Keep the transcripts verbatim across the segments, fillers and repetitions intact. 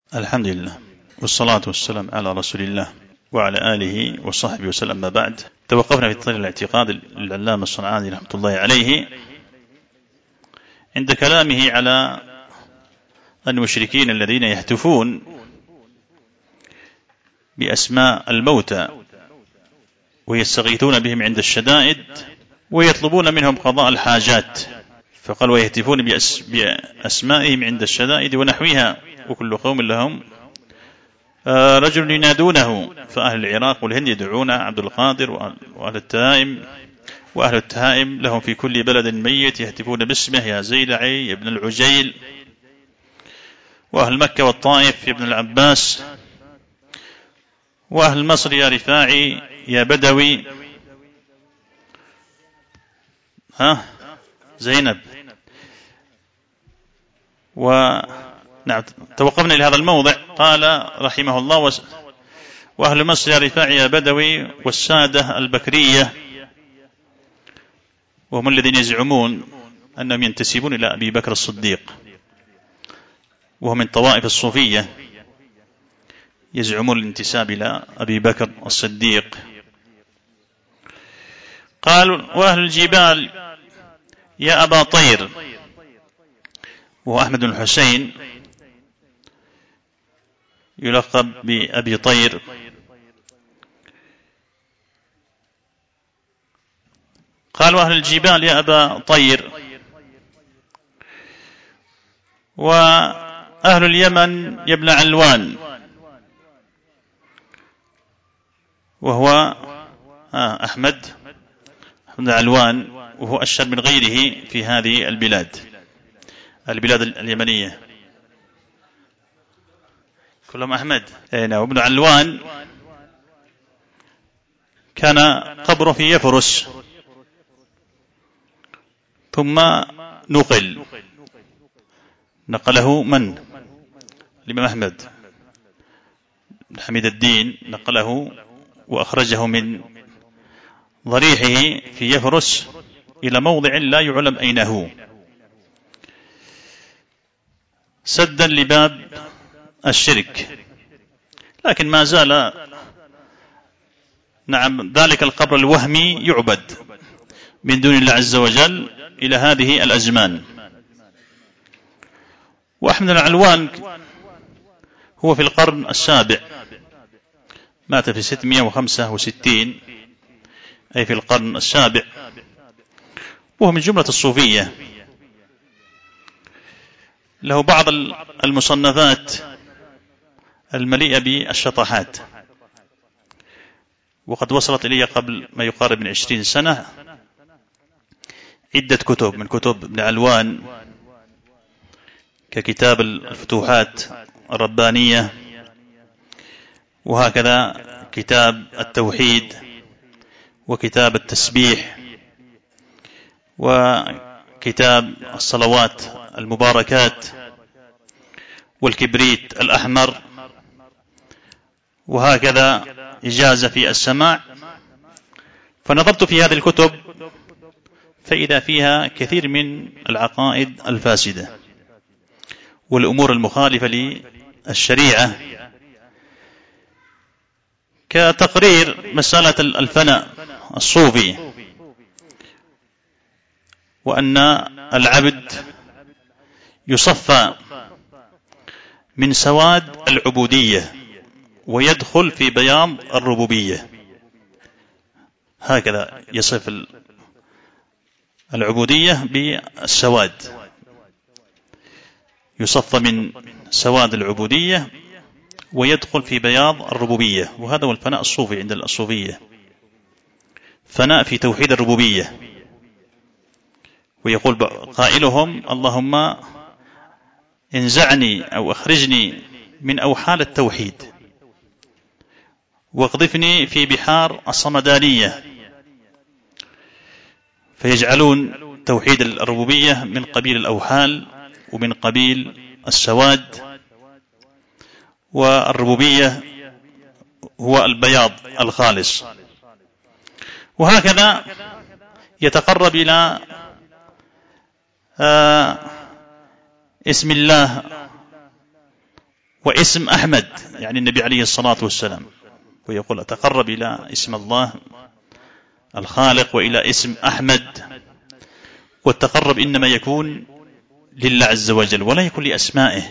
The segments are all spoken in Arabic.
الحمد لله والصلاة والسلام على رسول الله وعلى آله وصحبه وسلم. ما بعد، توقفنا في طريق الاعتقاد للعلامة الصنعاني رحمة الله عليه عند كلامه على المشركين الذين يهتفون بأسماء الموتى ويستغيثون بهم عند الشدائد ويطلبون منهم قضاء الحاجات، فقال ويهتفون بأسمائهم عند الشدائد ونحوها، وكل قوم لهم رجل ينادونه، فأهل العراق والهند يدعون عبد القادر، وأهل التهائم وأهل التهائم لهم في كل بلد ميت يهتفون باسمه يا زيلعي يا ابن العجيل، وأهل مكة والطائف يا ابن العباس، وأهل مصر يا رفاعي يا بدوي ها زينب. ونعم، توقفنا لهذا الموضع. قال رحمه الله وأهل مصر يا رفاعي يا بدوي والسادة البكرية، وهم الذين يزعمون أنهم ينتسبون إلى أبي بكر الصديق، وهم من طوائف الصوفية يزعمون الانتساب إلى أبي بكر الصديق. قال وأهل الجبال يا أبا طير، وهو أحمد بن الحسين يلقب بأبي طير. قال وأهل الجبال يا أبا طير، وأهل اليمن يا ابن علوان، وهو أحمد بن علوان، وهو أشهر من غيره في هذه البلاد البلاد اليمنية، كلهم أحمد. وابن علوان كان قبره في يفرس، ثم نقل نقله من؟ الإمام أحمد بن حميد الدين نقله وأخرجه من ضريحه في يفرس إلى موضع لا يعلم أين هو، سدا لباب الشرك، لكن ما زال نعم ذلك القبر الوهمي يعبد من دون الله عز وجل إلى هذه الأزمان. وأحمد بن علوان هو في القرن السابع، مات في ستمائة وخمسة وستين، أي في القرن السابع، وهو من جملة الصوفية. له بعض المصنفات المليئة بالشطحات، وقد وصلت إلي قبل ما يقارب من عشرين سنة عدة كتب من كتب ابن علوان، ككتاب الفتوحات الربانية، وهكذا كتاب التوحيد، وكتاب التسبيح، وكتاب الصلوات المباركات، والكبريت الأحمر، وهكذا إجازة في السماع. فنظرت في هذه الكتب فإذا فيها كثير من العقائد الفاسدة والأمور المخالفة للشريعة، كتقرير مسألة الفناء الصوفي، وأن العبد يصفى من سواد العبودية ويدخل في بياض الربوبية، هكذا يصف العبودية بالسواد، يصفى من سواد العبودية ويدخل في بياض الربوبية. وهذا هو الفناء الصوفي عند الصوفية، فناء في توحيد الربوبية. ويقول قائلهم اللهم انزعني أو أخرجني من أوحال التوحيد واقذفني في بحار الصمدانية، فيجعلون توحيد الربوبية من قبيل الأوحال ومن قبيل السواد، والربوبية هو البياض الخالص. وهكذا يتقرب إلى آه اسم الله واسم أحمد يعني النبي عليه الصلاة والسلام، ويقول أتقرب إلى اسم الله الخالق وإلى اسم أحمد. والتقرب إنما يكون لله عز وجل ولا يكون لأسمائه،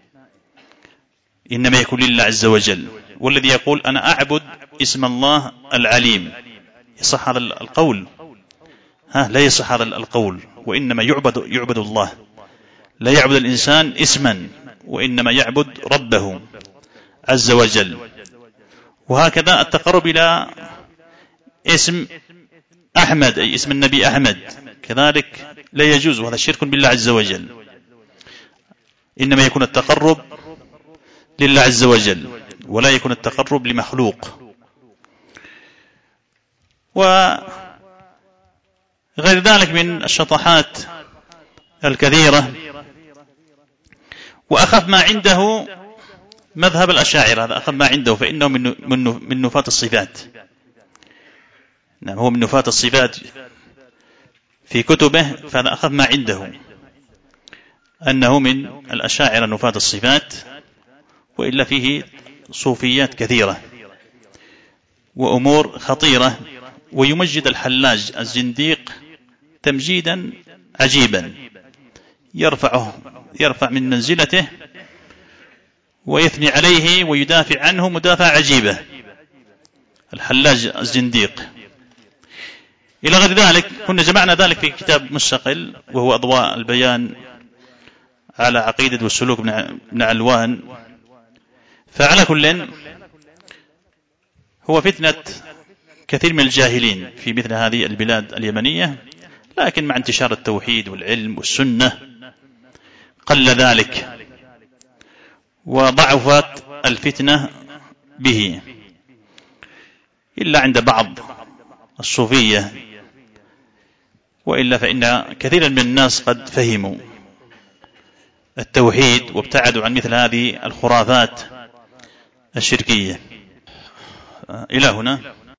إنما يكون لله عز وجل. والذي يقول أنا أعبد اسم الله العليم، يصح هذا القول؟ ها، لا يصح هذا القول. وإنما يعبد يعبد الله، لا يعبد الإنسان اسما، وإنما يعبد ربه عز وجل. وهكذا التقرب إلى اسم أحمد أي اسم النبي أحمد كذلك لا يجوز، وهذا شرك بالله عز وجل. إنما يكون التقرب لله عز وجل ولا يكون التقرب لمخلوق. وغير ذلك من الشطحات الكثيرة. وأخف ما عنده مذهب الأشاعرة، هذا أخف ما عنده، فإنه من من نفاة الصفات. نعم، هو من نفاة الصفات في كتبه، فهذا أخف ما عنده أنه من الأشاعرة نفاة الصفات، وإلا فيه صوفيات كثيرة وأمور خطيرة. ويمجد الحلاج الزنديق تمجيدا عجيبا، يرفعه يرفع من منزلته ويثني عليه ويدافع عنه مدافع عجيبة، الحلاج الزنديق. إلى غير ذلك كنا جمعنا ذلك في كتاب مستقل وهو أضواء البيان على عقيدة والسلوك بن علوان. فعلى كل هو فتنة كثير من الجاهلين في مثل هذه البلاد اليمنية، لكن مع انتشار التوحيد والعلم والسنة قل ذلك وضعفت الفتنة به، إلا عند بعض الصوفية، وإلا فإن كثيرا من الناس قد فهموا التوحيد وابتعدوا عن مثل هذه الخرافات الشركية. إلى هنا